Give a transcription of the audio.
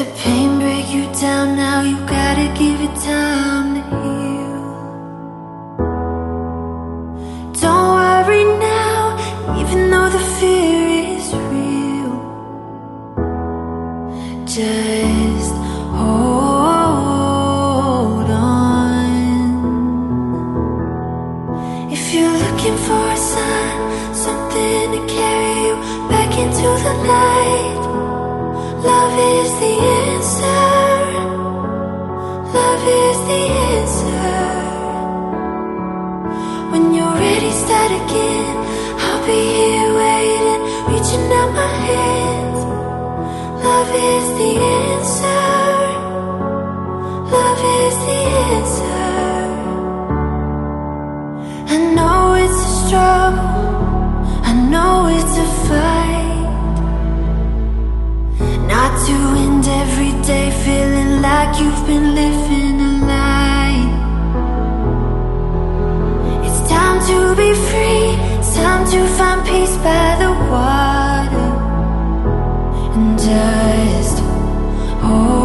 the pain break you down, now you gotta give it time to heal. Don't worry now, even though the fear is real. Just hold on. If you're looking for a sign, something to carry you back into the light, love is the answer. Love is the answer. When you're ready, start again. I'll be here waiting, reaching out my hands. Love is the answer. Love is the answer. I know it's a struggle, I know it's a fight, not to end every day feeling like you've been living a lie. It's time to be free, it's time to find peace by the water, and just hold